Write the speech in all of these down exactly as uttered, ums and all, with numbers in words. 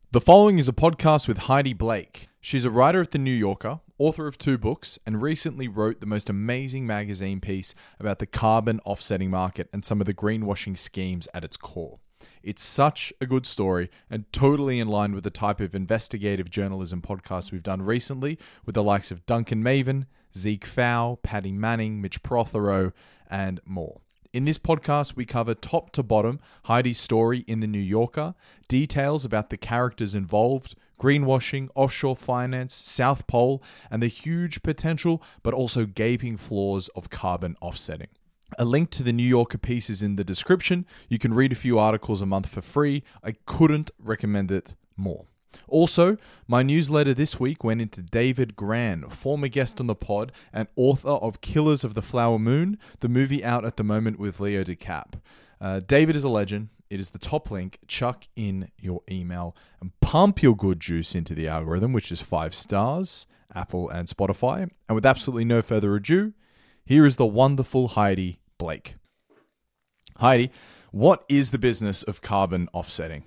The following is a podcast with Heidi Blake. She's a writer at The New Yorker, author of two books, and recently wrote the most amazing magazine piece about the carbon offsetting market and some of the greenwashing schemes at its core. It's such a good story and totally in line with the type of investigative journalism podcast we've done recently with the likes of Duncan Maven, Zeke Fow, Paddy Manning, Mitch Prothero, and more. In this podcast, we cover top to bottom Heidi's story in The New Yorker, details about the characters involved, greenwashing, offshore finance, South Pole, and the huge potential but also gaping flaws of carbon offsetting. A link to the New Yorker piece is in the description. You can read a few articles a month for free. I couldn't recommend it more. Also, my newsletter this week went into David Grann, former guest on the pod and author of Killers of the Flower Moon, the movie out at the moment with Leo DeCap. Uh, David is a legend. It is the top link. Chuck in your email and pump your good juice into the algorithm, which is five stars, Apple and Spotify. And with absolutely no further ado, here is the wonderful Heidi Blake. Heidi, what is the business of carbon offsetting?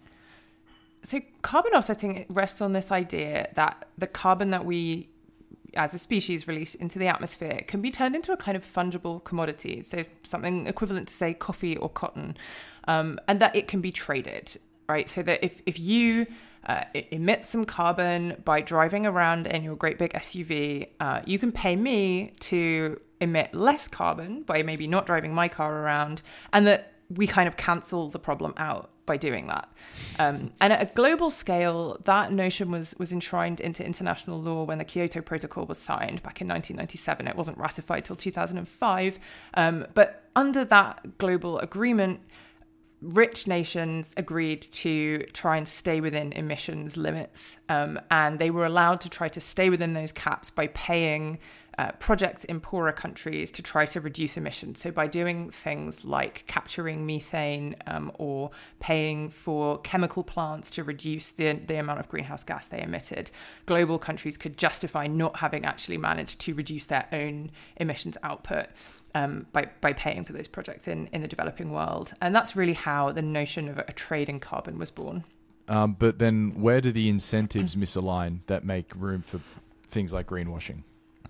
So carbon offsetting rests on this idea that the carbon that we as a species release into the atmosphere can be turned into a kind of fungible commodity. So something equivalent to, say, coffee or cotton, um, and that it can be traded, right? So that if, if you uh, emit some carbon by driving around in your great big S U V, uh, you can pay me to emit less carbon by maybe not driving my car around, and that we kind of cancel the problem out by doing that. Um, and at a global scale, that notion was was enshrined into international law when the Kyoto Protocol was signed back in nineteen ninety-seven. It wasn't ratified till two thousand five. Um, but under that global agreement, rich nations agreed to try and stay within emissions limits. Um, and they were allowed to try to stay within those caps by paying Uh, projects in poorer countries to try to reduce emissions. So by doing things like capturing methane um, or paying for chemical plants to reduce the, the amount of greenhouse gas they emitted, global countries could justify not having actually managed to reduce their own emissions output um, by, by paying for those projects in, in the developing world. And that's really how the notion of a trade in carbon was born. Um, but then where do the incentives misalign that make room for things like greenwashing?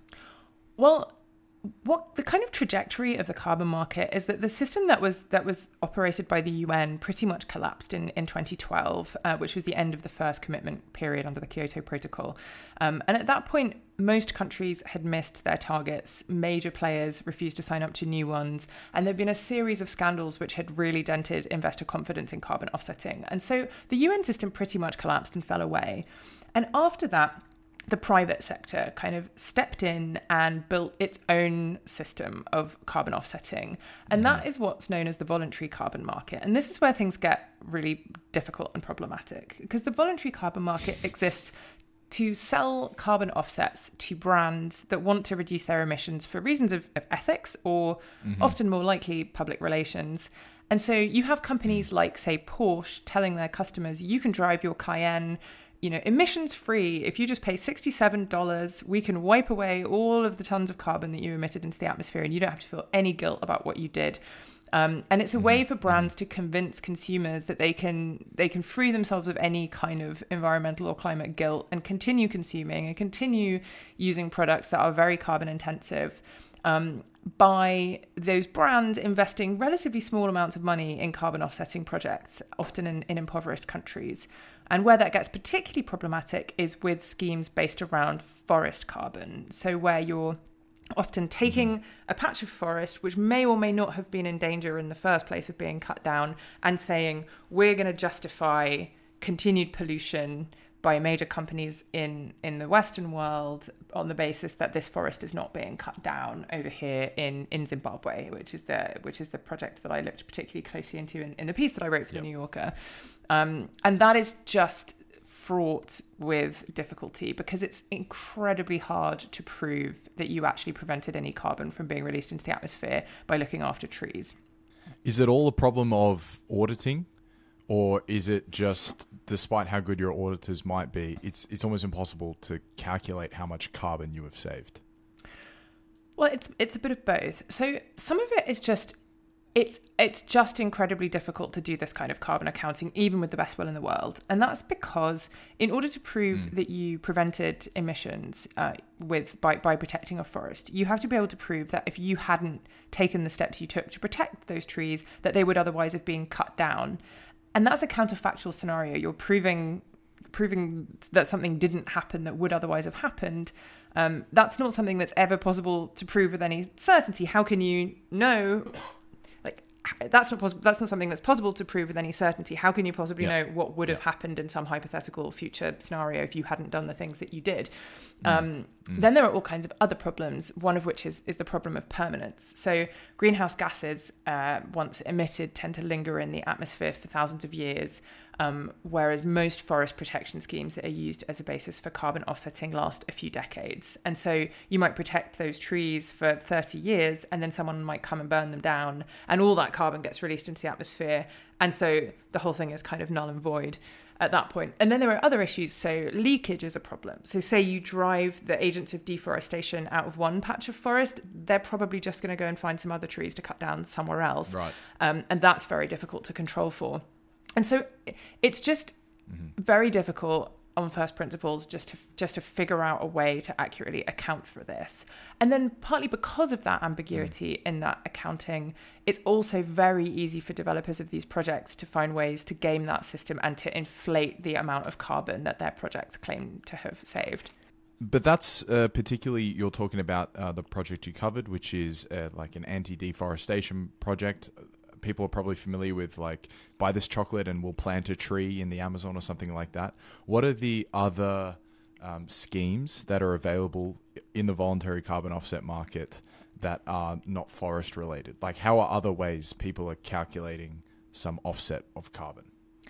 Well, what the kind of trajectory of the carbon market is that the system that was that was operated by the U N pretty much collapsed in, in twenty twelve, uh, which was the end of the first commitment period under the Kyoto Protocol. Um, and at that point, most countries had missed their targets. Major players refused to sign up to new ones. And there'd been a series of scandals which had really dented investor confidence in carbon offsetting. And so the U N system pretty much collapsed and fell away. And after that, the private sector kind of stepped in and built its own system of carbon offsetting. And that is what's known as the voluntary carbon market. And this is where things get really difficult and problematic, because the voluntary carbon market exists to sell carbon offsets to brands that want to reduce their emissions for reasons of, of ethics or mm-hmm. often more likely public relations. And so you have companies like, say, Porsche telling their customers, you can drive your Cayenne you know, emissions free. If you just pay sixty-seven dollars, we can wipe away all of the tons of carbon that you emitted into the atmosphere and you don't have to feel any guilt about what you did. Um, and it's a way for brands to convince consumers that they can they can free themselves of any kind of environmental or climate guilt and continue consuming and continue using products that are very carbon intensive um, by those brands investing relatively small amounts of money in carbon offsetting projects, often in, in impoverished countries. And where that gets particularly problematic is with schemes based around forest carbon. So where you're often taking a patch of forest, which may or may not have been in danger in the first place of being cut down, and saying, we're going to justify continued pollution by major companies in, in the Western world on the basis that this forest is not being cut down over here in, in Zimbabwe, which is the which is the project that I looked particularly closely into in, in the piece that I wrote for yep. The New Yorker. Um, and that is just fraught with difficulty because it's incredibly hard to prove that you actually prevented any carbon from being released into the atmosphere by looking after trees. Is it all a problem of auditing? Or is it just, despite how good your auditors might be, it's it's almost impossible to calculate how much carbon you have saved? Well, it's it's a bit of both. So some of it is just It's it's just incredibly difficult to do this kind of carbon accounting, even with the best will in the world. And that's because in order to prove mm. that you prevented emissions uh, with by, by protecting a forest, you have to be able to prove that if you hadn't taken the steps you took to protect those trees, that they would otherwise have been cut down. And that's a counterfactual scenario. You're proving proving that something didn't happen that would otherwise have happened. Um, that's not something that's ever possible to prove with any certainty. How can you know... That's not possible. That's not something that's possible to prove with any certainty. How can you possibly yeah. know what would have yeah. happened in some hypothetical future scenario if you hadn't done the things that you did? Mm. Um, mm. Then there are all kinds of other problems, one of which is, is the problem of permanence. So greenhouse gases, uh, once emitted, tend to linger in the atmosphere for thousands of years, um, whereas most forest protection schemes that are used as a basis for carbon offsetting last a few decades. And so you might protect those trees for thirty years, and then someone might come and burn them down, and all that carbon gets released into the atmosphere. And so the whole thing is kind of null and void at that point. And then there are other issues. So leakage is a problem. So say you drive the agents of deforestation out of one patch of forest, they're probably just going to go and find some other trees to cut down somewhere else. Right. Um, and that's very difficult to control for. And so it's just mm-hmm. very difficult on first principles just to just to figure out a way to accurately account for this. And then partly because of that ambiguity mm. in that accounting, it's also very easy for developers of these projects to find ways to game that system and to inflate the amount of carbon that their projects claim to have saved. But that's uh, particularly, you're talking about uh, the project you covered, which is uh, like an anti-deforestation project. People are probably familiar with, like, buy this chocolate and we'll plant a tree in the Amazon or something like that. What are the other um, schemes that are available in the voluntary carbon offset market that are not forest related? Like, how are other ways people are calculating some offset of carbon?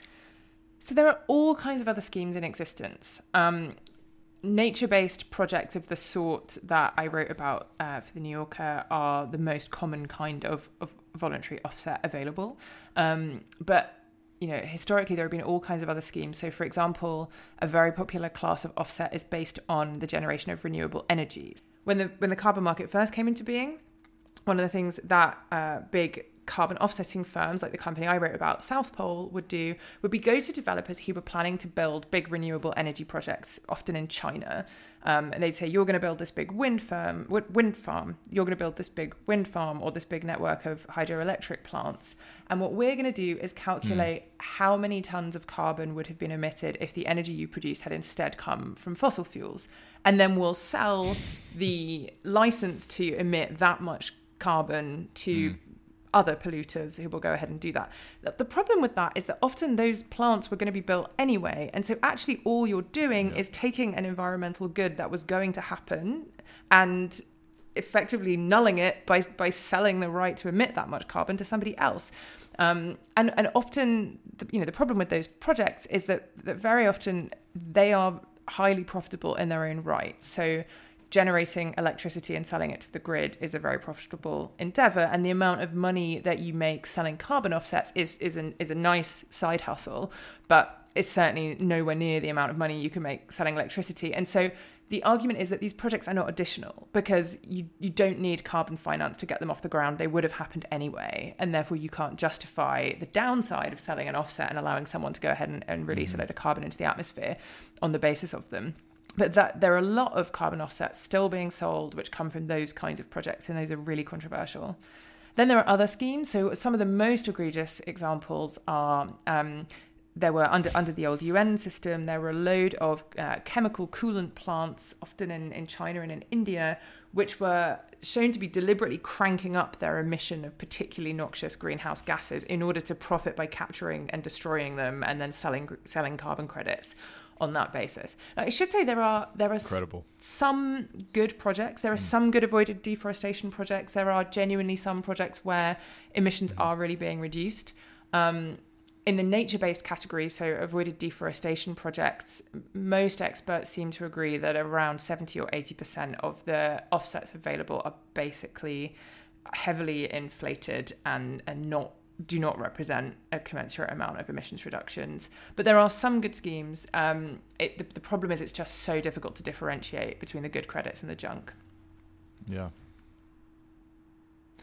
So there are all kinds of other schemes in existence. Um, nature-based projects of the sort that I wrote about uh, for the New Yorker are the most common kind of, of voluntary offset available. Um, but, you know, historically there have been all kinds of other schemes. So, for example, a very popular class of offset is based on the generation of renewable energies. When the when the carbon market first came into being, one of the things that uh, big carbon offsetting firms like the company I wrote about, South Pole, would do would be go to developers who were planning to build big renewable energy projects, often in China. Um, and they'd say, you're going to build this big wind farm, wind farm, you're going to build this big wind farm or this big network of hydroelectric plants. And what we're going to do is calculate mm. how many tons of carbon would have been emitted if the energy you produced had instead come from fossil fuels. And then we'll sell the license to emit that much carbon to mm. other polluters who will go ahead and do that. The problem with that is that often those plants were going to be built anyway. And so actually all you're doing yeah. is taking an environmental good that was going to happen and effectively nulling it by by selling the right to emit that much carbon to somebody else. Um, and, and often, the, you know, the problem with those projects is that, that very often they are highly profitable in their own right. So generating electricity and selling it to the grid is a very profitable endeavor, and the amount of money that you make selling carbon offsets is is an, is a nice side hustle, but it's certainly nowhere near the amount of money you can make selling electricity. And so the argument is that these projects are not additional because you, you don't need carbon finance to get them off the ground. They would have happened anyway, and therefore you can't justify the downside of selling an offset and allowing someone to go ahead and, and release mm-hmm. a load of carbon into the atmosphere on the basis of them. But that there are a lot of carbon offsets still being sold which come from those kinds of projects, and those are really controversial. Then there are other schemes. So some of the most egregious examples are um, there were under under the old U N system, there were a load of uh, chemical coolant plants, often in, in China and in India, which were shown to be deliberately cranking up their emission of particularly noxious greenhouse gases in order to profit by capturing and destroying them and then selling selling carbon credits on that basis. Now, I should say there are there are Incredible. s- some good projects. There are mm. some good avoided deforestation projects. There are genuinely some projects where emissions mm. are really being reduced. Um, in the nature-based category, so avoided deforestation projects, most experts seem to agree that around seventy or eighty percent of the offsets available are basically heavily inflated and, and not do not represent a commensurate amount of emissions reductions. But there are some good schemes. Um, it, the, the problem is it's just so difficult to differentiate between the good credits and the junk. Yeah.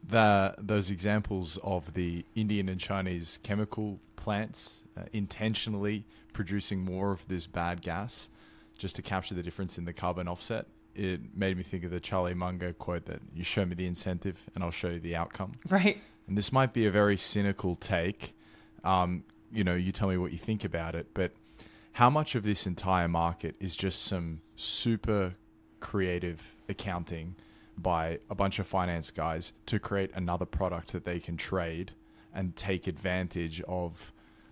the those examples of the Indian and Chinese chemical plants uh, intentionally producing more of this bad gas just to capture the difference in the carbon offset, it made me think of the Charlie Munger quote that you show me the incentive and I'll show you the outcome. Right. And this might be a very cynical take. Um, you know, you tell me what you think about it, but how much of this entire market is just some super creative accounting by a bunch of finance guys to create another product that they can trade and take advantage of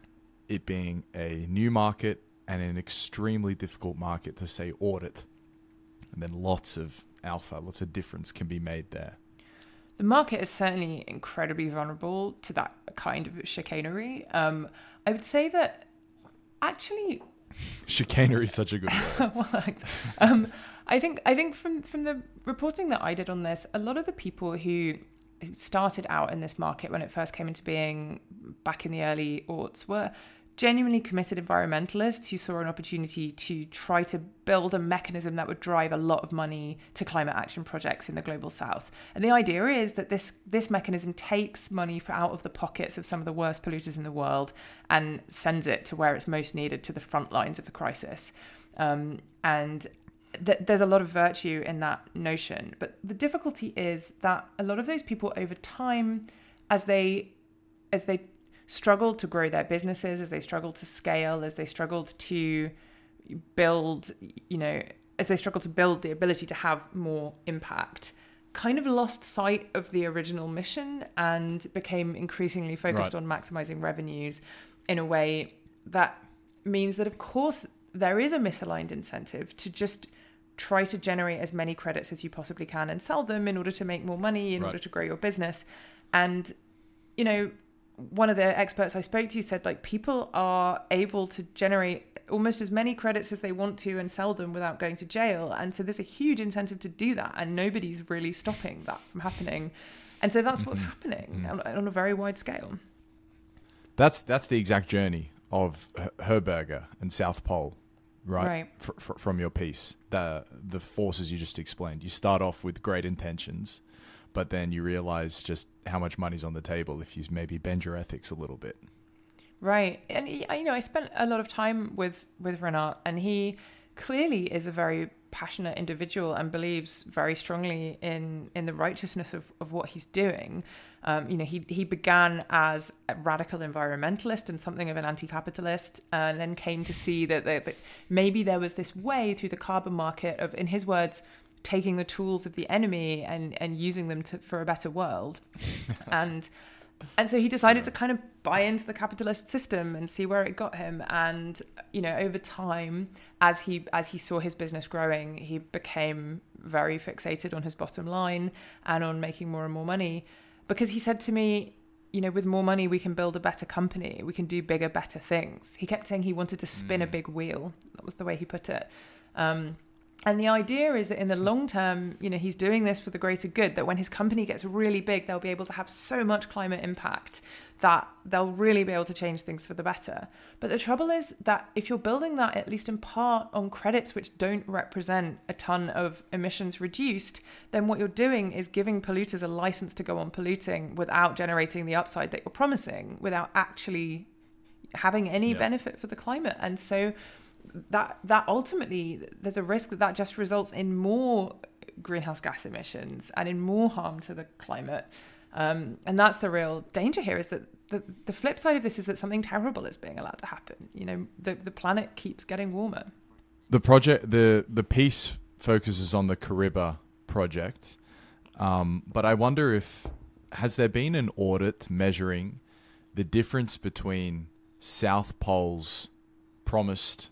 it being a new market and an extremely difficult market to, say, audit. And then lots of alpha, lots of difference can be made there. The market is certainly incredibly vulnerable to that kind of chicanery. Um, I would say that actually... Chicanery is such a good word. well, um, I think I think from, from the reporting that I did on this, a lot of the people who started out in this market when it first came into being back in the early aughts were genuinely committed environmentalists who saw an opportunity to try to build a mechanism that would drive a lot of money to climate action projects in the global south. And the idea is that this this mechanism takes money for out of the pockets of some of the worst polluters in the world and sends it to where it's most needed, to the front lines of the crisis. Um, and th- there's a lot of virtue in that notion. But the difficulty is that a lot of those people over time, as they as they struggled to grow their businesses, as they struggled to scale, as they struggled to build, you know, as they struggled to build the ability to have more impact, kind of lost sight of the original mission and became increasingly focused Right. on maximizing revenues in a way that means that, of course, there is a misaligned incentive to just try to generate as many credits as you possibly can and sell them in order to make more money, in Right. order to grow your business. And, you know, one of the experts I spoke to said, like, people are able to generate almost as many credits as they want to and sell them without going to jail. And so there's a huge incentive to do that. And nobody's really stopping that from happening. And so that's what's Mm-hmm. happening on, on a very wide scale. That's that's the exact journey of H- Herberger and South Pole, right? Right. Fr- fr- from your piece, the the forces you just explained. You start off with great intentions, but then you realize just how much money's on the table if you maybe bend your ethics a little bit. Right. And, he- you know, I spent a lot of time with, with Renat, and he clearly is a very passionate individual and believes very strongly in, in the righteousness of, of what he's doing. Um, you know, he, he began as a radical environmentalist and something of an anti-capitalist, and then came to see that, that, that maybe there was this way through the carbon market of, in his words, taking the tools of the enemy and, and using them to, for a better world. and and so he decided to kind of buy into the capitalist system and see where it got him. And, you know, over time, as he as he saw his business growing, he became very fixated on his bottom line and on making more and more money. Because he said to me, you know, with more money, we can build a better company. We can do bigger, better things. He kept saying he wanted to spin mm. a big wheel. That was the way he put it. Um, And the idea is that in the long term, you know, he's doing this for the greater good, that when his company gets really big, they'll be able to have so much climate impact that they'll really be able to change things for the better. But the trouble is that if you're building that, at least in part, on credits which don't represent a ton of emissions reduced, then what you're doing is giving polluters a license to go on polluting without generating the upside that you're promising, without actually having any yeah. benefit for the climate. And so that that ultimately, there's a risk that that just results in more greenhouse gas emissions and in more harm to the climate. Um, and that's the real danger here, is that the, the flip side of this is that something terrible is being allowed to happen. You know, the, the planet keeps getting warmer. The project, the, the piece focuses on the Kariba project. Um, but I wonder if, has there been an audit measuring the difference between South Pole's promised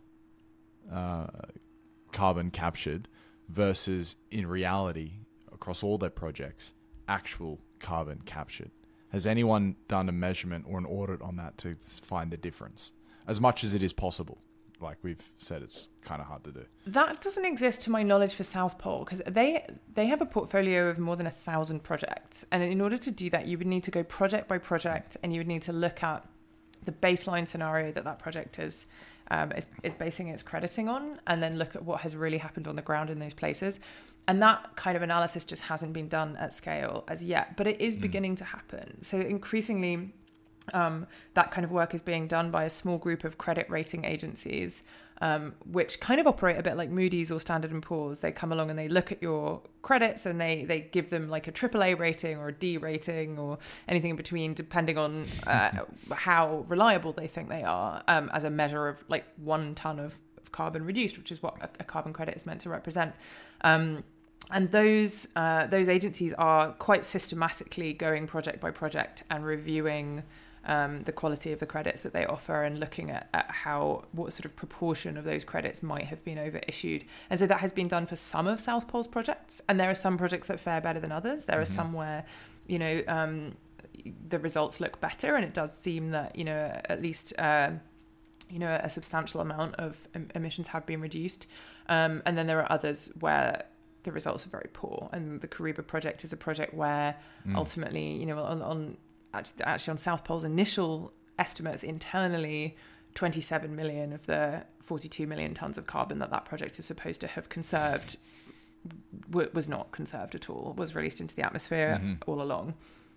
uh, carbon captured versus, in reality, across all their projects, actual carbon captured? Has anyone done a measurement or an audit on that to find the difference? As much as it is possible. Like we've said, it's kind of hard to do. That doesn't exist to my knowledge for South Pole, because they they have a portfolio of more than a thousand projects. And in order to do that, you would need to go project by project, and you would need to look at the baseline scenario that that project is Um, is, is basing its crediting on, and then look at what has really happened on the ground in those places. and that kind of analysis just hasn't been done at scale as yet, but it is mm. beginning to happen. So increasingly, um, that kind of work is being done by a small group of credit rating agencies, um, which kind of operate a bit like Moody's or Standard and Poor's. They come along and they look at your credits and they, they give them like a triple A rating or a D rating or anything in between, depending on uh, how reliable they think they are, um, as a measure of like one ton of carbon reduced, which is what a, a carbon credit is meant to represent. Um, and those uh, those agencies are quite systematically going project by project and reviewing um, the quality of the credits that they offer and looking at, at how what sort of proportion of those credits might have been overissued. And so that has been done for some of South Pole's projects, and there are some projects that fare better than others. There mm-hmm. are some where, you know, um, the results look better, and it does seem that, you know, at least uh, you know, a substantial amount of emissions have been reduced. Um, and then there are others where the results are very poor. And the Kariba project is a project where mm. ultimately, you know, on, on actually on South Pole's initial estimates internally, twenty-seven million of the forty-two million tons of carbon that that project is supposed to have conserved w- was not conserved at all, was released into the atmosphere mm-hmm. all along.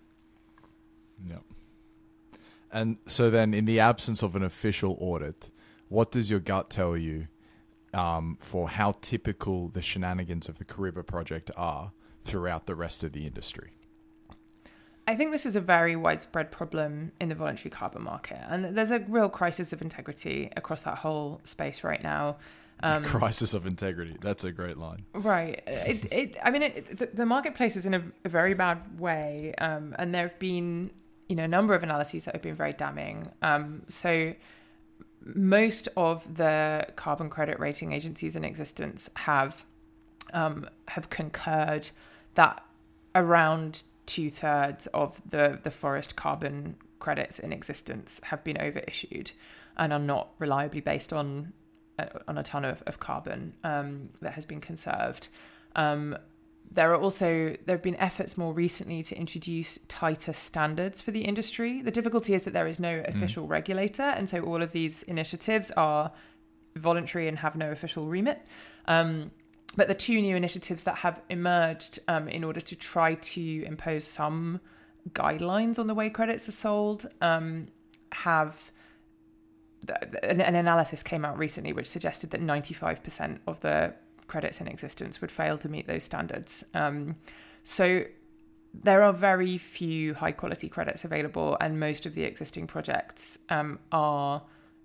Yep. And so then, in the absence of an official audit, what does your gut tell you um, for how typical the shenanigans of the Kariba project are throughout the rest of the industry? I think this is a very widespread problem in the voluntary carbon market. And there's a real crisis of integrity across that whole space right now. Um, crisis of integrity. That's a great line. Right. It, it, I mean, it, the, the marketplace is in a, a very bad way. Um, and there have been, you know, a number of analyses that have been very damning. Um, so most of the carbon credit rating agencies in existence have um, have concurred that around two thirds of the, the forest carbon credits in existence have been overissued and are not reliably based on on a ton of, of carbon um, that has been conserved. Um, There are also, there have been efforts more recently to introduce tighter standards for the industry. The difficulty is that there is no official mm. regulator. And so all of these initiatives are voluntary and have no official remit. Um, but the two new initiatives that have emerged um, in order to try to impose some guidelines on the way credits are sold um, have, an, an analysis came out recently which suggested that ninety-five percent of the credits in existence would fail to meet those standards. Um, so there are very few high quality credits available, and most of the existing projects um, are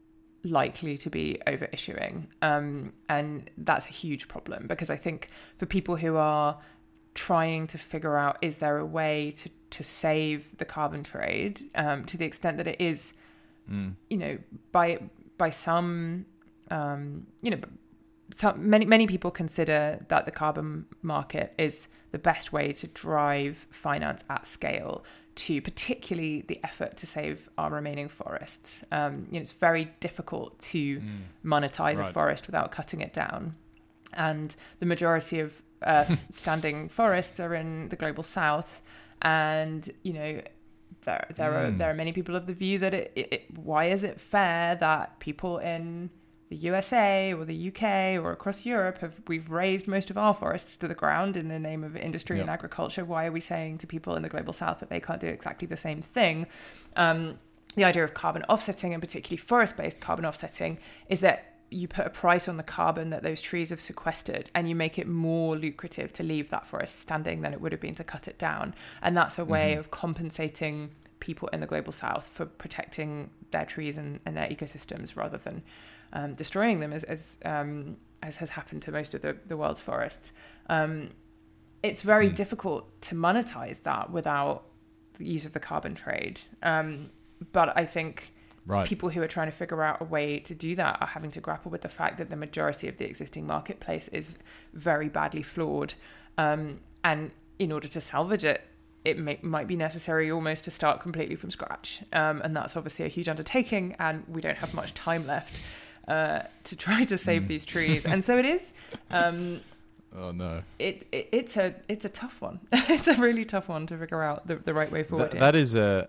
likely to be over issuing. Um, and that's a huge problem, because I think for people who are trying to figure out, is there a way to, to save the carbon trade, um, to the extent that it is, mm. you know, by, by some, um, you know, So many many people consider that the carbon market is the best way to drive finance at scale to particularly the effort to save our remaining forests. Um, you know, it's very difficult to mm. monetize right. a forest without cutting it down, and the majority of uh, standing forests are in the global south. And you know, there there mm. are there are many people of the view that it, it, it why is it fair that people in the U S A or the U K or across Europe have we've raised most of our forests to the ground in the name of industry yep. and agriculture. Why are we saying to people in the global south that they can't do exactly the same thing? Um, the idea of carbon offsetting, and particularly forest-based carbon offsetting, is that you put a price on the carbon that those trees have sequestered, and you make it more lucrative to leave that forest standing than it would have been to cut it down. And that's a way mm-hmm. of compensating people in the global south for protecting their trees and, and their ecosystems rather than Um, destroying them, as as, um, as has happened to most of the, the world's forests. Um, it's very mm. difficult to monetize that without the use of the carbon trade. Um, but I think right. people who are trying to figure out a way to do that are having to grapple with the fact that the majority of the existing marketplace is very badly flawed. Um, and in order to salvage it, it may, might be necessary almost to start completely from scratch. Um, and that's obviously a huge undertaking, and we don't have much time left uh, to try to save mm. these trees. And so it is... Um, Oh no! It, it it's a it's a tough one. It's a really tough one to figure out the, the right way forward. Th- that is a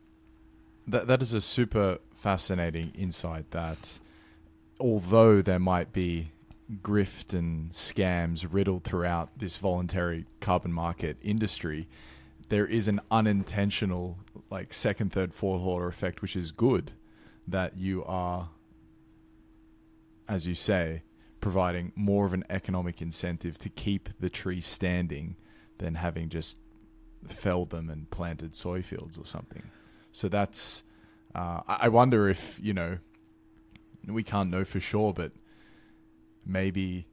that that is a super fascinating insight. That although there might be grift and scams riddled throughout this voluntary carbon market industry, there is an unintentional, like, second, third, fourth order effect, which is good, that you are, as you say, providing more of an economic incentive to keep the trees standing than having just felled them and planted soy fields or something. So that's, uh, I wonder if, you know, we can't know for sure, but maybe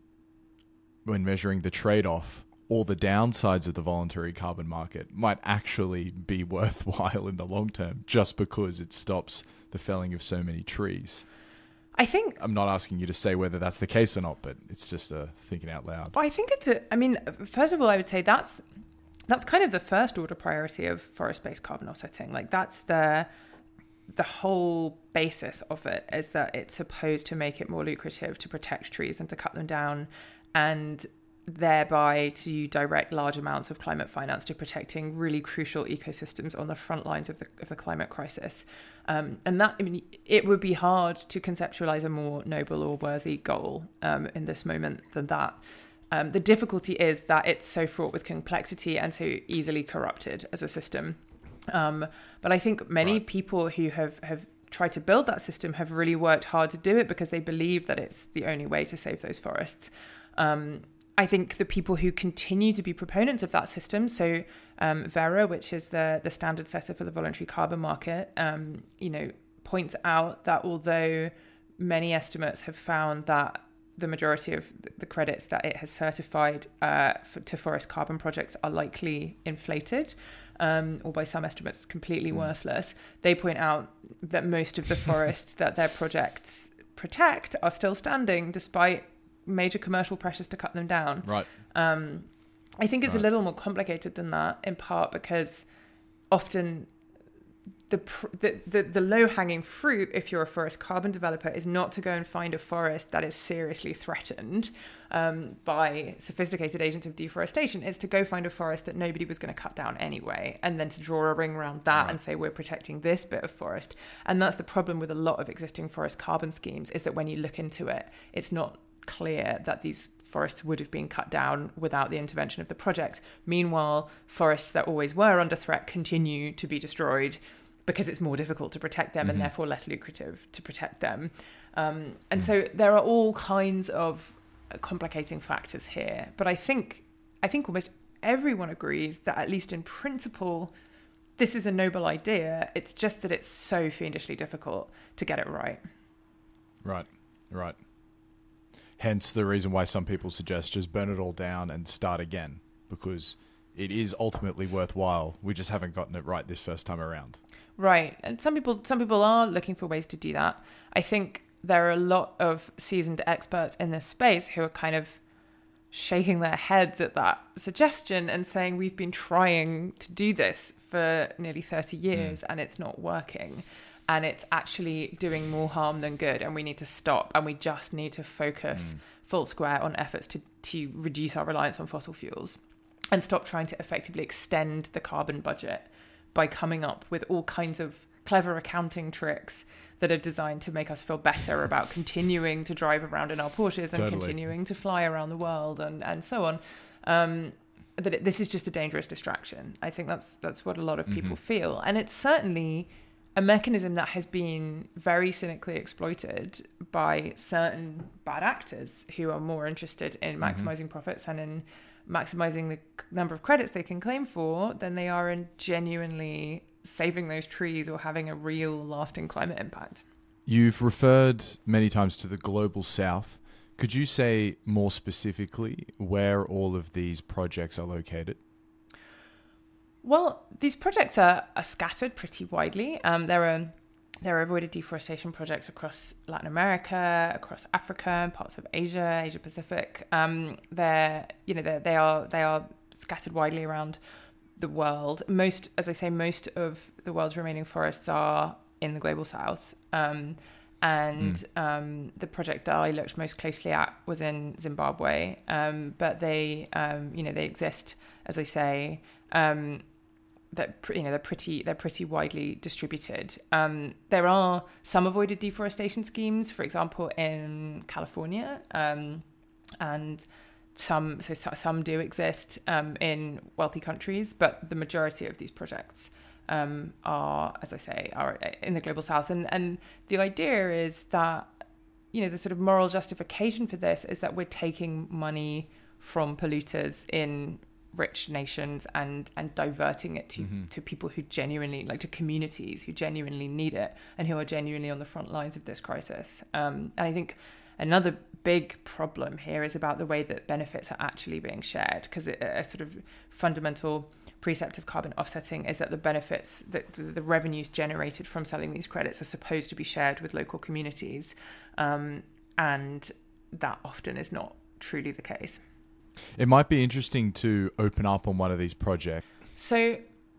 when measuring the trade-off, all the downsides of the voluntary carbon market might actually be worthwhile in the long term, just because it stops the felling of so many trees. I think I'm not asking you to say whether that's the case or not, but it's just a thinking out loud. I think it's a, I mean, first of all, I would say that's, that's kind of the first order priority of forest-based carbon offsetting. Like, that's the, the whole basis of it, is that it's supposed to make it more lucrative to protect trees than to cut them down, and thereby to direct large amounts of climate finance to protecting really crucial ecosystems on the front lines of the of the climate crisis. Um, and that, I mean, it would be hard to conceptualize a more noble or worthy goal um, in this moment than that. Um, the difficulty is that it's so fraught with complexity and so easily corrupted as a system. Um, but I think many right. people who have, have tried to build that system have really worked hard to do it because they believe that it's the only way to save those forests. Um, I think the people who continue to be proponents of that system, so um, Verra, which is the the standard setter for the voluntary carbon market, um, you know, points out that although many estimates have found that the majority of the credits that it has certified uh, for, to forest carbon projects are likely inflated, um, or by some estimates completely mm. worthless, they point out that most of the forests that their projects protect are still standing despite major commercial pressures to cut them down. Right. Um, I think it's right. a little more complicated than that, in part because often the, the the the low-hanging fruit, if you're a forest carbon developer, is not to go and find a forest that is seriously threatened um, by sophisticated agents of deforestation. It's to go find a forest that nobody was going to cut down anyway, and then to draw a ring around that right. and say we're protecting this bit of forest. And that's the problem with a lot of existing forest carbon schemes, is that when you look into it, it's not clear that these forests would have been cut down without the intervention of the project. Meanwhile, forests that always were under threat continue to be destroyed because it's more difficult to protect them mm-hmm. and therefore less lucrative to protect them. Um, and mm. so there are all kinds of complicating factors here. But I think I think almost everyone agrees that, at least in principle, this is a noble idea. It's just that it's so fiendishly difficult to get it right. Right, right. Hence the reason why some people suggest just burn it all down and start again, because it is ultimately worthwhile. We just haven't gotten it right this first time around. Right. And some people some people are looking for ways to do that. I think there are a lot of seasoned experts in this space who are kind of shaking their heads at that suggestion and saying we've been trying to do this for nearly thirty years mm. and it's not working. And it's actually doing more harm than good, and we need to stop, and we just need to focus mm. full square on efforts to, to reduce our reliance on fossil fuels and stop trying to effectively extend the carbon budget by coming up with all kinds of clever accounting tricks that are designed to make us feel better about continuing to drive around in our Porsches and totally. continuing to fly around the world and, and so on. Um, that it, this is just a dangerous distraction. I think that's that's what a lot of people mm-hmm. feel. And it's certainly a mechanism that has been very cynically exploited by certain bad actors who are more interested in maximizing mm-hmm. profits and in maximizing the number of credits they can claim for than they are in genuinely saving those trees or having a real lasting climate impact. You've referred many times to the Global South. Could you say more specifically where all of these projects are located? Well, these projects are, are scattered pretty widely. Um, there are there are avoided deforestation projects across Latin America, across Africa, parts of Asia, Asia Pacific. Um, they're you know they're, they are they are scattered widely around the world. Most, as I say, most of the world's remaining forests are in the Global South. Um, and mm. um, the project that I looked most closely at was in Zimbabwe. Um, but they um, you know they exist, as I say. Um, that you know they're pretty they're pretty widely distributed. Um, there are some avoided deforestation schemes, for example, in California, um, and some so some do exist um, in wealthy countries, but the majority of these projects um, are, as I say, are in the global south. And and the idea is that, you know, the sort of moral justification for this is that we're taking money from polluters in rich nations and and diverting it to mm-hmm. to people who genuinely, like to communities who genuinely need it and who are genuinely on the front lines of this crisis. Um, and I think another big problem here is about the way that benefits are actually being shared, because a sort of fundamental precept of carbon offsetting is that the benefits, that the revenues generated from selling these credits are supposed to be shared with local communities. Um, and that often is not truly the case. It might be interesting to open up on one of these projects. So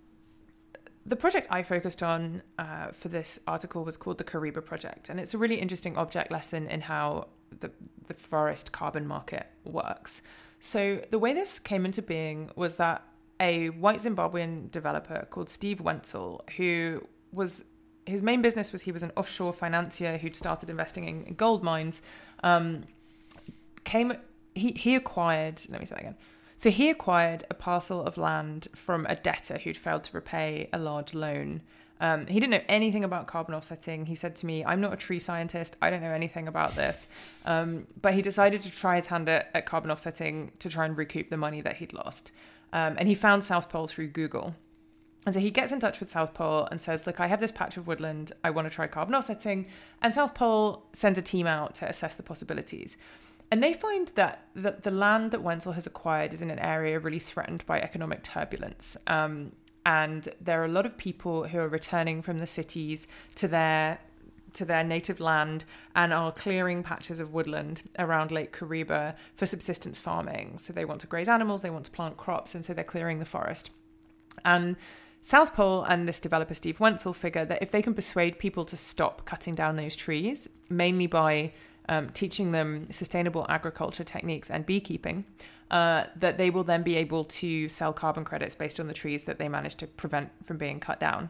the project I focused on uh, for this article was called the Kariba Project. And it's a really interesting object lesson in how the, the forest carbon market works. So the way this came into being was that a white Zimbabwean developer called Steve Wenzel, who was, his main business was he was an offshore financier who'd started investing in, in gold mines, um, came... He he acquired, let me say that again. So he acquired a parcel of land from a debtor who'd failed to repay a large loan. Um, he didn't know anything about carbon offsetting. He said to me, I'm not a tree scientist. I don't know anything about this. Um, but he decided to try his hand at, at carbon offsetting to try and recoup the money that he'd lost. Um, and he found South Pole through Google. And so he gets in touch with South Pole and says, look, I have this patch of woodland. I want to try carbon offsetting. And South Pole sends a team out to assess the possibilities. And they find that the, the land that Wenzel has acquired is in an area really threatened by economic turbulence. Um, and there are a lot of people who are returning from the cities to their to their native land and are clearing patches of woodland around Lake Kariba for subsistence farming. So they want to graze animals, they want to plant crops, and so they're clearing the forest. And South Pole and this developer, Steve Wenzel, figure that if they can persuade people to stop cutting down those trees, mainly by Um, teaching them sustainable agriculture techniques and beekeeping, uh, that they will then be able to sell carbon credits based on the trees that they managed to prevent from being cut down.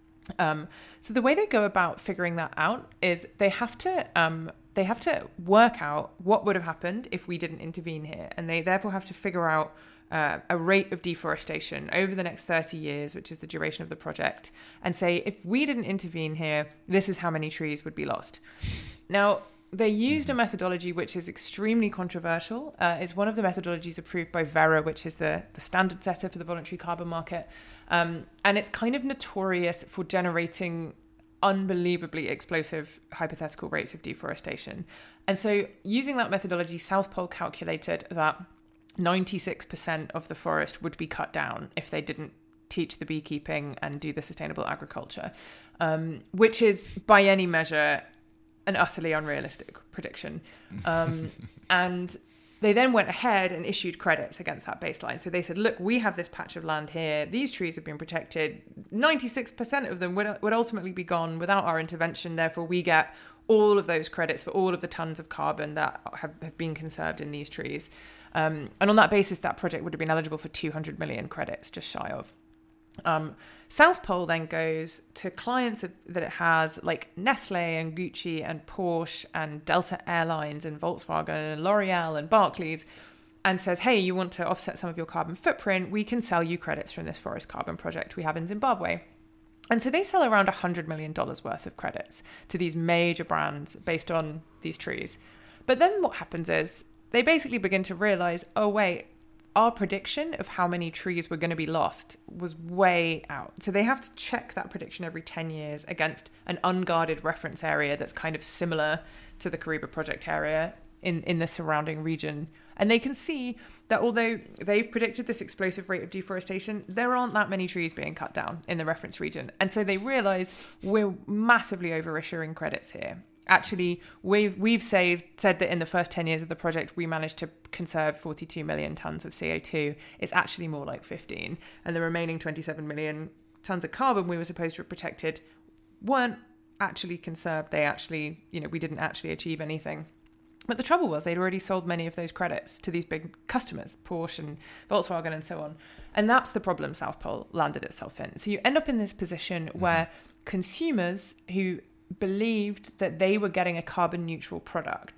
Um, so the way they go about figuring that out is they have to um, they have to work out what would have happened if we didn't intervene here, and they therefore have to figure out uh, a rate of deforestation over the next thirty years, which is the duration of the project, and say if we didn't intervene here, this is how many trees would be lost. Now, they used a methodology which is extremely controversial. Uh, it's one of the methodologies approved by Verra, which is the, the standard setter for the voluntary carbon market. Um, and it's kind of notorious for generating unbelievably explosive hypothetical rates of deforestation. And so using that methodology, South Pole calculated that ninety-six percent of the forest would be cut down if they didn't teach the beekeeping and do the sustainable agriculture, um, which is by any measure an utterly unrealistic prediction. Um, and they then went ahead and issued credits against that baseline. So they said, look, we have this patch of land here. These trees have been protected. ninety-six percent of them would, would ultimately be gone without our intervention. Therefore, we get all of those credits for all of the tons of carbon that have, have been conserved in these trees. Um, and on that basis, that project would have been eligible for two hundred million credits, just shy of. Um, South Pole then goes to clients of, that it has, like Nestle and Gucci and Porsche and Delta Airlines and Volkswagen and L'Oreal and Barclays, and says, hey, you want to offset some of your carbon footprint? We can sell you credits from this forest carbon project we have in Zimbabwe. And so they sell around one hundred million dollars worth of credits to these major brands based on these trees. But then what happens is they basically begin to realize, oh, wait, our prediction of how many trees were going to be lost was way out. So they have to check that prediction every ten years against an unguarded reference area that's kind of similar to the Kariba project area in, in the surrounding region. And they can see that although they've predicted this explosive rate of deforestation, there aren't that many trees being cut down in the reference region. And so they realize we're massively over-issuing credits here. Actually, we've we've saved said that in the first ten years of the project, we managed to conserve forty-two million tons of C O two. It's actually more like fifteen. And the remaining twenty-seven million tons of carbon we were supposed to have protected weren't actually conserved. They actually, you know, we didn't actually achieve anything. But the trouble was they'd already sold many of those credits to these big customers, Porsche and Volkswagen and so on. And that's the problem South Pole landed itself in. So you end up in this position mm-hmm. where consumers who believed that they were getting a carbon neutral product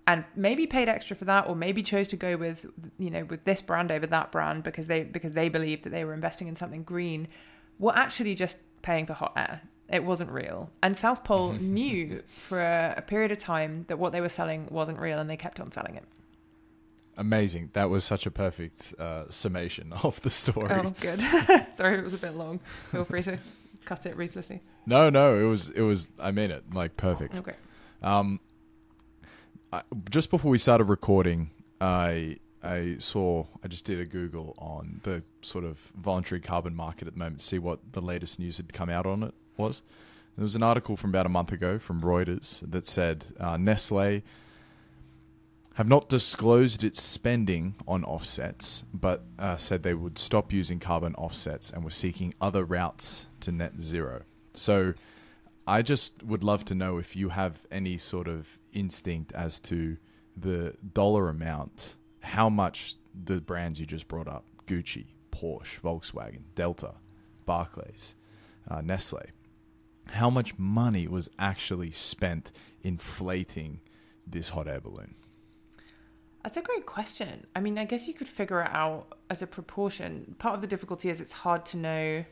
and maybe paid extra for that, or maybe chose to go with, you know, with this brand over that brand because they because they believed that they were investing in something green, were actually just paying for hot air. It wasn't real. And South Pole knew for a, a period of time that what they were selling wasn't real, and they kept on selling it. Amazing. That was such a perfect uh, summation of the story. Oh, good. Sorry, it was a bit long. Feel free to cut it ruthlessly. No, no, it was, it was, I mean it, like, perfect. Okay. Um, I, just before we started recording, I I saw, I just did a Google on the sort of voluntary carbon market at the moment, see what the latest news had come out on it was. There was an article from about a month ago from Reuters that said uh, Nestle have not disclosed its spending on offsets, but uh, said they would stop using carbon offsets and were seeking other routes to net zero. So I just would love to know if you have any sort of instinct as to the dollar amount, how much the brands you just brought up, Gucci, Porsche, Volkswagen, Delta, Barclays, uh, Nestle, how much money was actually spent inflating this hot air balloon? That's a great question. I mean, I guess you could figure it out as a proportion. Part of the difficulty is it's hard to know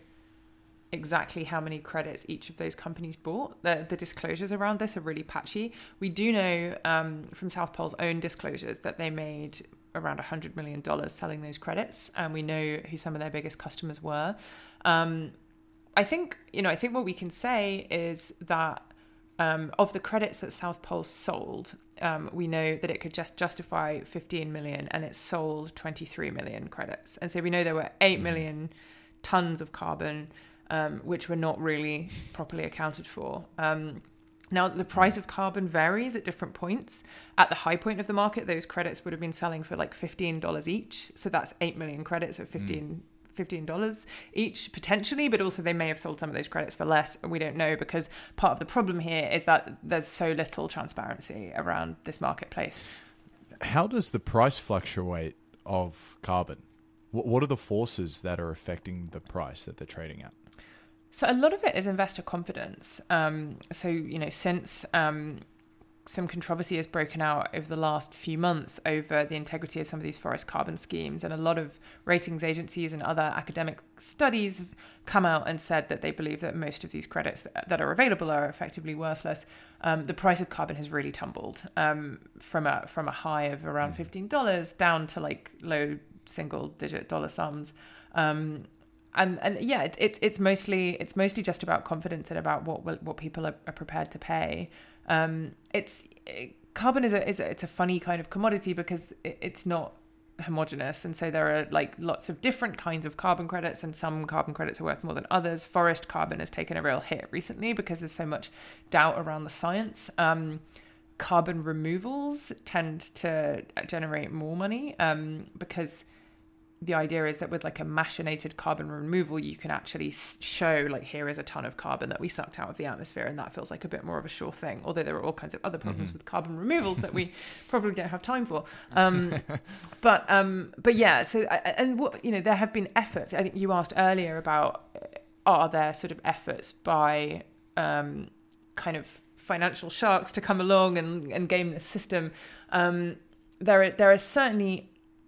exactly how many credits each of those companies bought. The, the disclosures around this are really patchy. We do know um, from South Pole's own disclosures that they made around one hundred million dollars selling those credits, and we know who some of their biggest customers were. Um, I think, you know, I think what we can say is that um, of the credits that South Pole sold, um, we know that it could just justify fifteen million, and it sold twenty-three million credits. And so we know there were eight million tons of carbon, um, which were not really properly accounted for. Um, now, the price of carbon varies at different points. At the high point of the market, those credits would have been selling for like fifteen dollars each. So that's eight million credits at fifteen fifteen dollars each potentially, but also they may have sold some of those credits for less, and we don't know, because part of the problem here is that there's so little transparency around this marketplace. How does the price fluctuate of carbon? What are the forces that are affecting the price that they're trading at? So a lot of it is investor confidence. Um, so, you know, since um, some controversy has broken out over the last few months over the integrity of some of these forest carbon schemes, and a lot of ratings agencies and other academic studies have come out and said that they believe that most of these credits that are available are effectively worthless. Um, the price of carbon has really tumbled um, from a from a high of around fifteen dollars down to like low single digit dollar sums. Um, and and yeah, it, it, it's mostly it's mostly just about confidence and about what what people are, are prepared to pay. Um, it's it, carbon is a, is a it's a funny kind of commodity because it, it's not homogenous, and so there are like lots of different kinds of carbon credits, and some carbon credits are worth more than others. Forest carbon has taken a real hit recently because there's so much doubt around the science. Um, carbon removals tend to generate more money um, because the idea is that with like a machinated carbon removal, you can actually show like, here is a ton of carbon that we sucked out of the atmosphere, and that feels like a bit more of a sure thing. Although there are all kinds of other problems mm-hmm. with carbon removals that we probably don't have time for. Um, but um, but yeah, so and what you know, there have been efforts. I think you asked earlier about are there sort of efforts by um, kind of financial sharks to come along and, and game this system. Um, there are there are certainly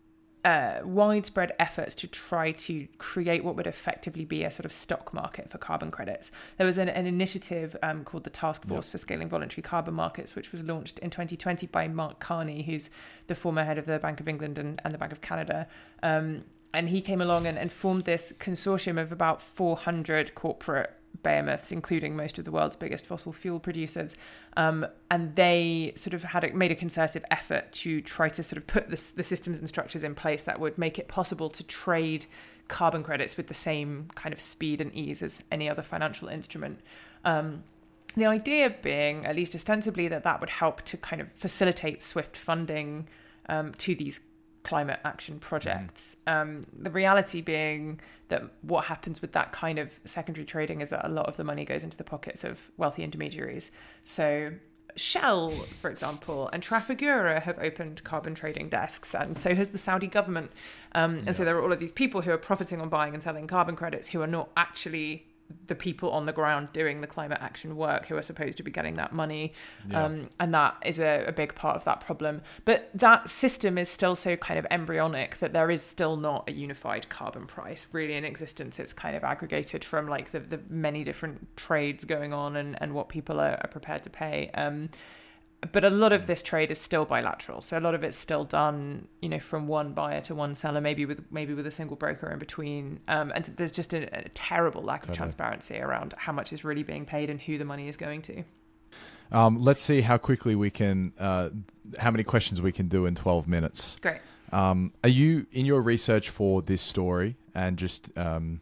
Uh, widespread efforts to try to create what would effectively be a sort of stock market for carbon credits. There was an, an initiative um, called the Task Force yep. for Scaling Voluntary Carbon Markets, which was launched in twenty twenty by Mark Carney, who's the former head of the Bank of England and, and the Bank of Canada. Um, and he came along and, and formed this consortium of about four hundred corporate behemoths, including most of the world's biggest fossil fuel producers, um, and they sort of had a, made a concerted effort to try to sort of put this, the systems and structures in place that would make it possible to trade carbon credits with the same kind of speed and ease as any other financial instrument. Um, the idea being, at least ostensibly, that that would help to kind of facilitate swift funding um, to these climate action projects. Mm. Um, the reality being that what happens with that kind of secondary trading is that a lot of the money goes into the pockets of wealthy intermediaries. So Shell, for example, and Trafigura have opened carbon trading desks, and so has the Saudi government. Um, and yeah. so there are all of these people who are profiting on buying and selling carbon credits who are not actually the people on the ground doing the climate action work who are supposed to be getting that money. Yeah. Um, and that is a, a big part of that problem. But that system is still so kind of embryonic that there is still not a unified carbon price really in existence. It's kind of aggregated from like the, the many different trades going on and, and what people are, are prepared to pay. Um, But a lot of this trade is still bilateral. So a lot of it's still done, you know, from one buyer to one seller, maybe with maybe with a single broker in between. Um, and there's just a, a terrible lack of Totally. transparency around how much is really being paid and who the money is going to. Um, let's see how quickly we can, uh, how many questions we can do in twelve minutes. Great. Um, are you, in your research for this story and just um,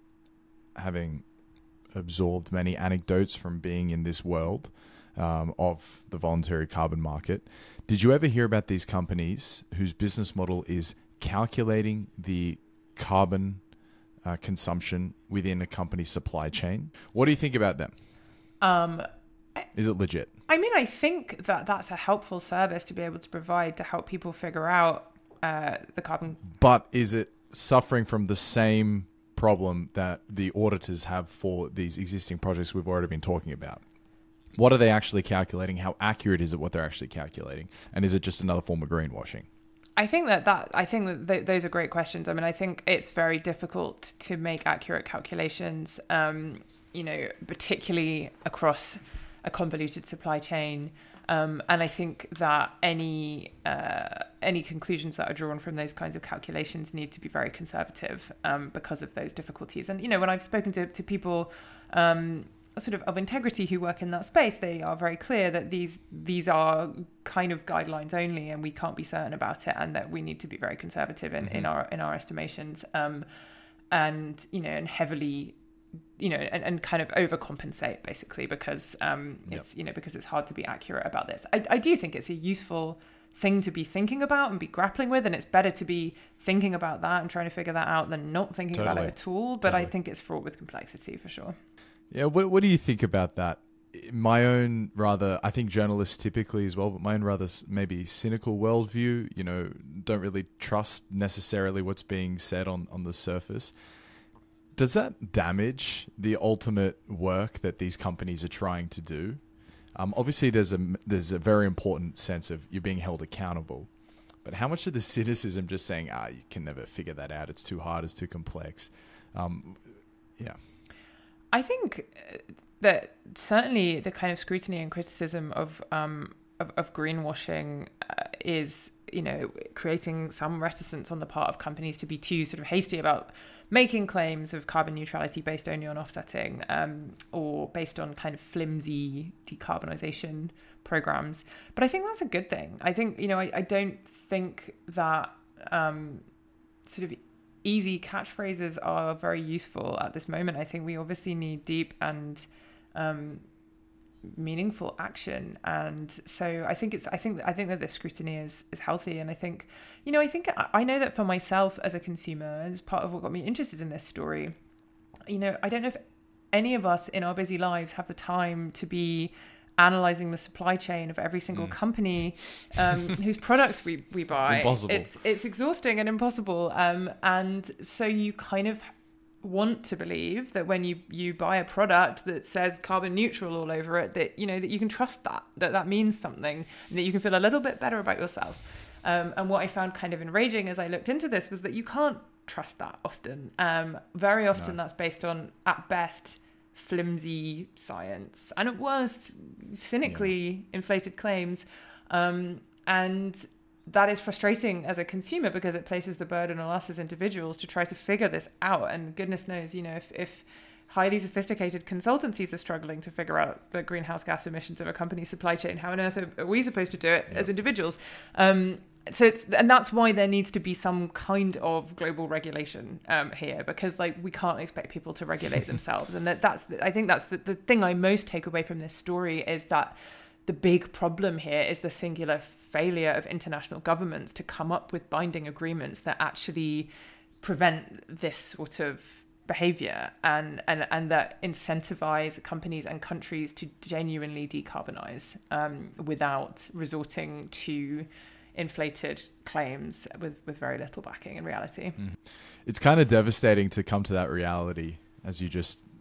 having absorbed many anecdotes from being in this world, Um, of the voluntary carbon market, did you ever hear about these companies whose business model is calculating the carbon uh, consumption within a company's supply chain? What do you think about them? Um, is it legit? I mean, I think that that's a helpful service to be able to provide to help people figure out uh, the carbon. But is it suffering from the same problem that the auditors have for these existing projects we've already been talking about? What are they actually calculating? How accurate is it what they're actually calculating? And is it just another form of greenwashing? I think that, that I think that th- those are great questions. I mean, I think it's very difficult to make accurate calculations, um, you know, particularly across a convoluted supply chain. Um, and I think that any uh, any conclusions that are drawn from those kinds of calculations need to be very conservative um, because of those difficulties. And, you know, when I've spoken to, to people um, sort of of integrity who work in that space, they are very clear that these these are kind of guidelines only, and we can't be certain about it, and that we need to be very conservative in, mm-hmm. in our in our estimations, um, and you know, and heavily, you know, and, and kind of overcompensate basically because um, it's yep. you know because it's hard to be accurate about this. I, I do think it's a useful thing to be thinking about and be grappling with, and it's better to be thinking about that and trying to figure that out than not thinking totally. about it at all. But totally. I think it's fraught with complexity for sure. Yeah, what what do you think about that? My own rather, I think journalists typically as well, but my own rather maybe cynical worldview, you know, don't really trust necessarily what's being said on, on the surface. Does that damage the ultimate work that these companies are trying to do? Um, obviously, there's a there's a very important sense of you're being held accountable, but how much of the cynicism just saying, ah, you can never figure that out, it's too hard, it's too complex? Um, yeah. I think that certainly the kind of scrutiny and criticism of um, of, of greenwashing uh, is, you know, creating some reticence on the part of companies to be too sort of hasty about making claims of carbon neutrality based only on offsetting um, or based on kind of flimsy decarbonisation programs. But I think that's a good thing. I think, you know, I, I don't think that um, sort of easy catchphrases are very useful at this moment. I think we obviously need deep and um, meaningful action, and so I think it's I think I think that the scrutiny is is healthy. And I think, you know, I think I know that for myself as a consumer, and it's part of what got me interested in this story. You know, I don't know if any of us in our busy lives have the time to be analyzing the supply chain of every single mm. company um, whose products we, we buy. Impossible. It's it's exhausting and impossible. Um, and so you kind of want to believe that when you, you buy a product that says carbon neutral all over it, that, you know, that you can trust that, that that means something, and that you can feel a little bit better about yourself. Um, and what I found kind of enraging as I looked into this was that you can't trust that often. Um, very often no. that's based on, at best, flimsy science, and at worst, cynically yeah. inflated claims. Um, and that is frustrating as a consumer because it places the burden on us as individuals to try to figure this out. And goodness knows, you know, if, if highly sophisticated consultancies are struggling to figure out the greenhouse gas emissions of a company's supply chain, how on earth are we supposed to do it yeah. as individuals? Um, so it's, and that's why there needs to be some kind of global regulation um, here, because like we can't expect people to regulate themselves. And that that's, I think that's the, the thing I most take away from this story, is that the big problem here is the singular failure of international governments to come up with binding agreements that actually prevent this sort of behavior and, and, and that incentivize companies and countries to genuinely decarbonize um, without resorting to inflated claims with, with very little backing in reality. Mm. It's kind of devastating to come to that reality, as you just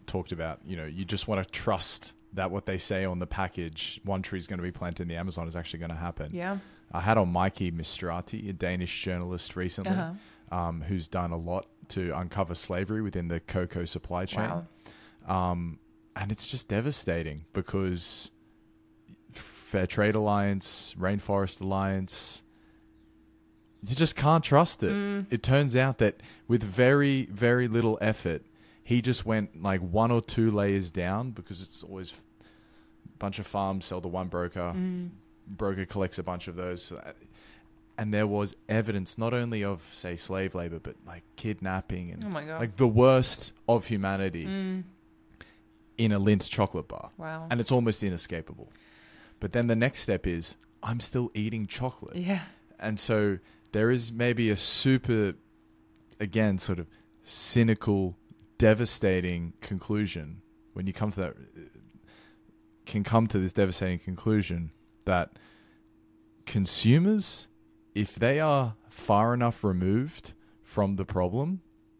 talked about, you know, you just want to trust that what they say on the package, one tree is going to be planted in the Amazon, is actually going to happen. Yeah. I had on Mikey Mistrati, a Danish journalist recently, uh-huh. um, who's done a lot to uncover slavery within the cocoa supply chain. Wow. Um, and it's just devastating because Fair Trade Alliance, Rainforest Alliance, you just can't trust it. Mm. It turns out that with very, very little effort, he just went like one or two layers down, because it's always a bunch of farms sell to one broker. Mm. Broker collects a bunch of those. And there was evidence not only of, say, slave labor, but like kidnapping and oh my God. like the worst of humanity mm. in a Lindt chocolate bar. Wow. And it's almost inescapable. But then the next step is, I'm still eating chocolate. Yeah. And so there is maybe a super, again, sort of cynical, devastating conclusion when you come to that, can come to this devastating conclusion that consumers, if they are far enough removed from the problem,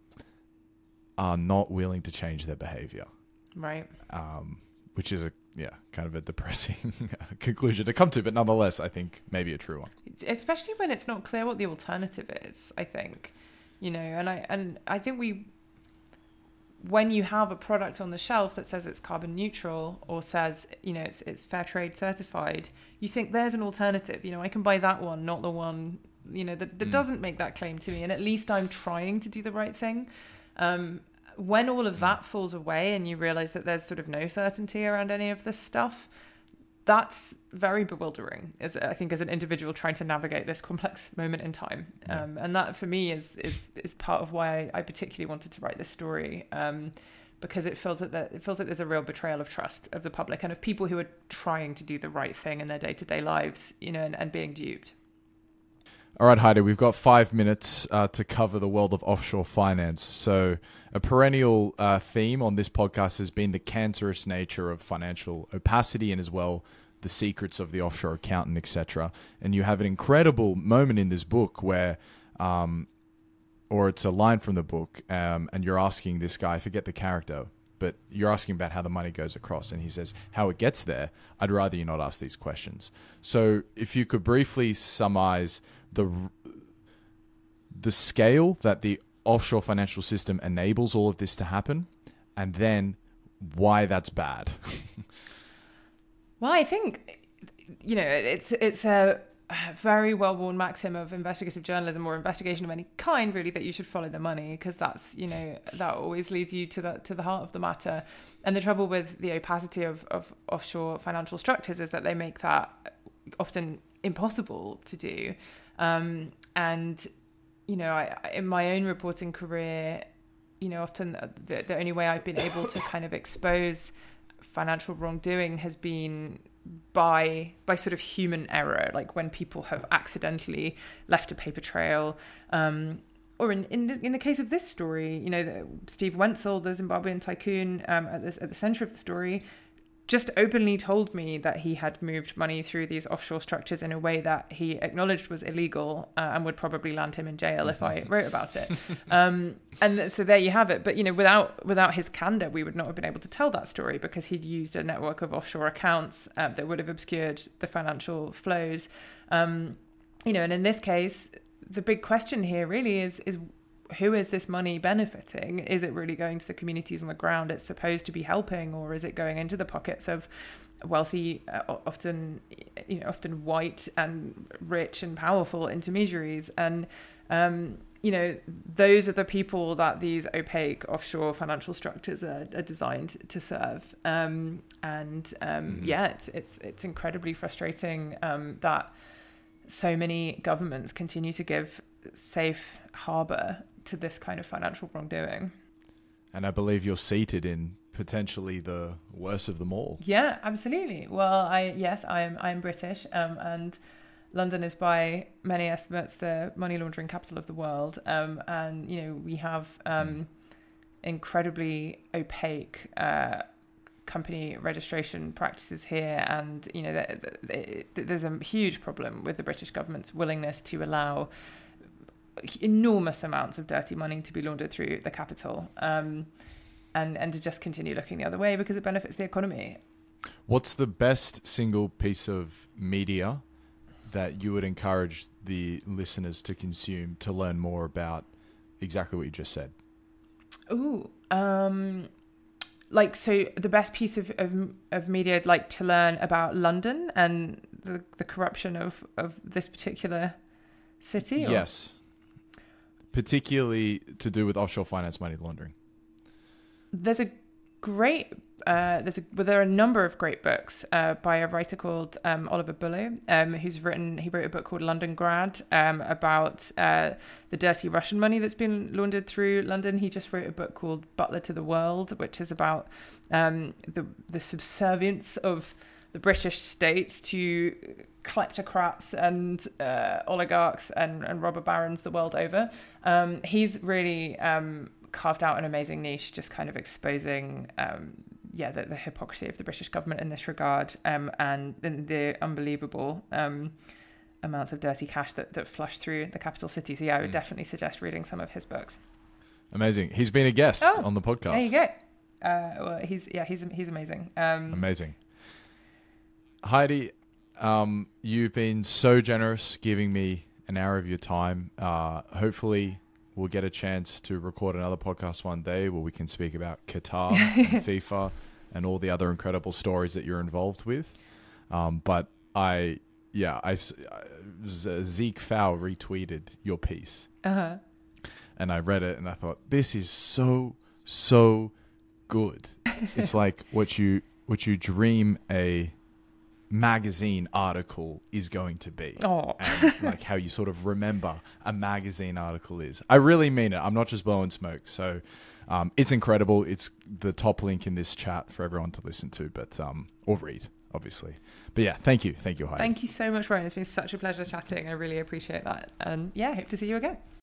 are not willing to change their behavior. Right. Um, which is a, yeah, kind of a depressing conclusion to come to, but nonetheless, I think maybe a true one. Especially when it's not clear what the alternative is, I think, you know, and I, and I think we, when you have a product on the shelf that says it's carbon neutral or says, you know, it's, it's fair trade certified, you think there's an alternative, you know, I can buy that one, not the one, you know, that, that mm. doesn't make that claim to me. And at least I'm trying to do the right thing. Um, when all of that falls away and you realize that there's sort of no certainty around any of this stuff, that's very bewildering, as I think, as an individual trying to navigate this complex moment in time. Yeah. Um, and that for me is is is part of why I, I particularly wanted to write this story, um, because it feels that the, it feels like there's a real betrayal of trust of the public and of people who are trying to do the right thing in their day-to-day lives, you know, and, and being duped. All right, Heidi, we've got five minutes uh, to cover the world of offshore finance. So a perennial uh, theme on this podcast has been the cancerous nature of financial opacity and as well the secrets of the offshore accountant, et cetera. And you have an incredible moment in this book where, um, or it's a line from the book, um, and you're asking this guy, I forget the character, but you're asking about how the money goes across. And he says, how it gets there, I'd rather you not ask these questions. So if you could briefly summarize the the scale that the offshore financial system enables all of this to happen, and then why that's bad. Well, I think, you know, it's it's a very well-worn maxim of investigative journalism or investigation of any kind, really, that you should follow the money, because that's, you know, that always leads you to the to the heart of the matter. And the trouble with the opacity of, of offshore financial structures is that they make that often impossible to do. Um, and, you know, I, in my own reporting career, you know, often the, the only way I've been able to kind of expose financial wrongdoing has been by by sort of human error, like when people have accidentally left a paper trail, um, or in in the, in the case of this story, you know, the, Steve Wenzel, the Zimbabwean tycoon, um, at the at the center of the story, just openly told me that he had moved money through these offshore structures in a way that he acknowledged was illegal, uh, and would probably land him in jail if I wrote about it. Um, and so there you have it. But, you know, without without his candor, we would not have been able to tell that story, because he'd used a network of offshore accounts uh, that would have obscured the financial flows. Um, you know, and in this case, the big question here really is is who is this money benefiting? Is it really going to the communities on the ground it's supposed to be helping, or is it going into the pockets of wealthy, uh, often, you know, often white and rich and powerful intermediaries? And, um, you know, those are the people that these opaque offshore financial structures are, are designed to serve. Um, and um, mm-hmm. yeah, it's, it's it's incredibly frustrating um, that so many governments continue to give safe harbor to this kind of financial wrongdoing. And I believe you're seated in potentially the worst of them all. Yeah, absolutely. Well, I yes, I am. I am British, um, and London is by many estimates the money laundering capital of the world. Um, and you know, we have um, mm. incredibly opaque uh, company registration practices here, and you know, th- th- th- there's a huge problem with the British government's willingness to allow enormous amounts of dirty money to be laundered through the capital. Um, and and to just continue looking the other way because it benefits the economy. What's the best single piece of media that you would encourage the listeners to consume to learn more about exactly what you just said? Ooh, um, like, so the best piece of, of, of media, like, to learn about London and the, the corruption of, of this particular city? Or? Yes. Particularly to do with offshore finance money laundering. There's a great, uh, there's a, well, there are a number of great books uh, by a writer called um, Oliver Bullough, um, who's written, he wrote a book called Londongrad um, about uh, the dirty Russian money that's been laundered through London. He just wrote a book called Butler to the World, which is about um, the, the subservience of the British state to kleptocrats and uh, oligarchs and, and robber barons the world over. Um, he's really um, carved out an amazing niche, just kind of exposing um, yeah, the, the hypocrisy of the British government in this regard, um, and, and the unbelievable um, amounts of dirty cash that, that flush through the capital city. So yeah, I would mm. definitely suggest reading some of his books. Amazing. He's been a guest oh, on the podcast. There you go. Uh, well, he's yeah, he's he's amazing. Um, amazing. Heidi, um, you've been so generous giving me an hour of your time. Uh, hopefully we'll get a chance to record another podcast one day where we can speak about Qatar and FIFA and all the other incredible stories that you're involved with. Um, but I, yeah, I, I Zeke Fowl retweeted your piece. Uh-huh. And I read it and I thought, this is so, so good. It's like what you, what you dream a magazine article is going to be. Oh. And like how you sort of remember a magazine article is. I really mean it. I'm not just blowing smoke. So um, it's incredible. It's the top link in this chat for everyone to listen to, but um, or read, obviously. But yeah, thank you. Thank you, Heidi. Thank you so much, Ryan. It's been such a pleasure chatting. I really appreciate that. And yeah, hope to see you again.